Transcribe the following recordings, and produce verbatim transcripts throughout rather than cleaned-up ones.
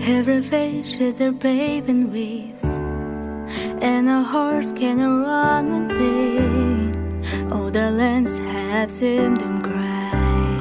Every face is a babe in waves, and a horse can run with pain. All the lands have seemed to cry.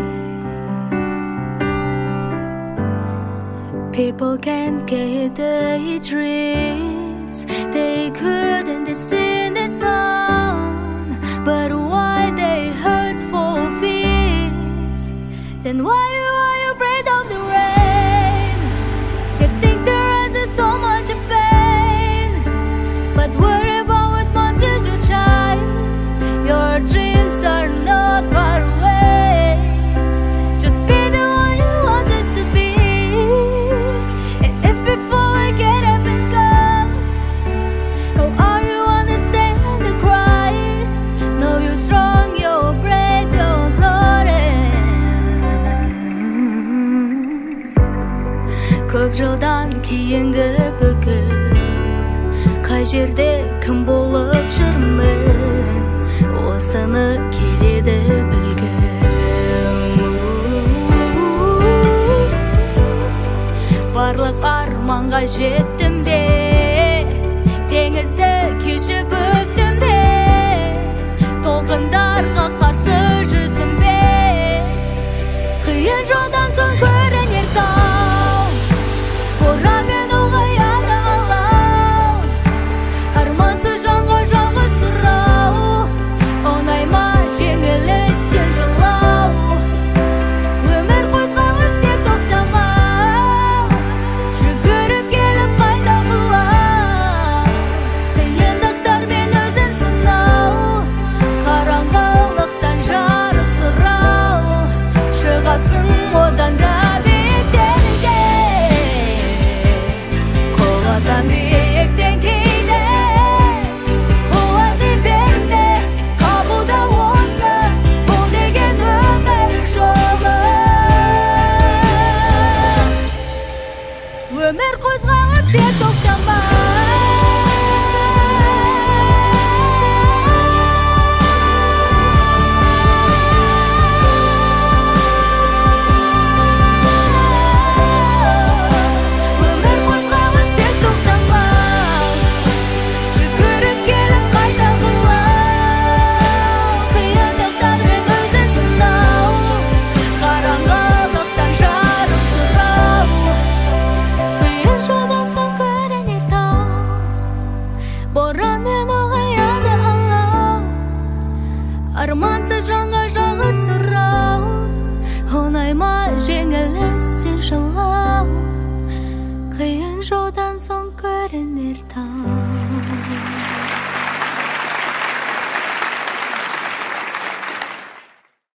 People can't get their dreams, they couldn't sing the song. But why they hurt for fears? Then why are you afraid of the rain? You think there is so much pain, but worry about what monsters you chase. Your dreams are not far away. Just be the one you wanted to be. And if you fall, get up and go. Go, are you understand the cry? Know you're strong, you're brave, you're glorious. Көп жылдан кейінгі бүгін, қай жерде кім болып жүрмін, осыны келеді білгім. Барлық арманға жеттім бе, теңізді кешіп өттім бе, толқындарға қарсы жүздім бе. Қиын жолдан соң көрінер тау, боранмен ұлғаяды алау. Армансыз жанға жалғыз сұрау, оңай ма жеңілістен жылау. Өмір қозғалыс тек тоқтамау, жүгіріп келіп қайта құлау. Қиындықтармен өзін сынау, қараңғылықтан жарық сұрау. Шығасың одан да биіктерге, құласам биіктен кейде. Құла себепті қабылда оны, бұл деген өмір жолы. Өмір қозғалыс тек тоқтамау. Өмір қозғалыс тек тоқтамау, жүгіріп келіп қайта құлау. Қиындықтармен өзін сынау, қараңғылықтан жарық сұрау. Қиын жолдан соң көрінер тау, боранмен ұлғаяды алау. Армансыз жанға жалғыз сұрау, оңай ма жеңілістен жылау. Қиын жолдан соң көрінер тау.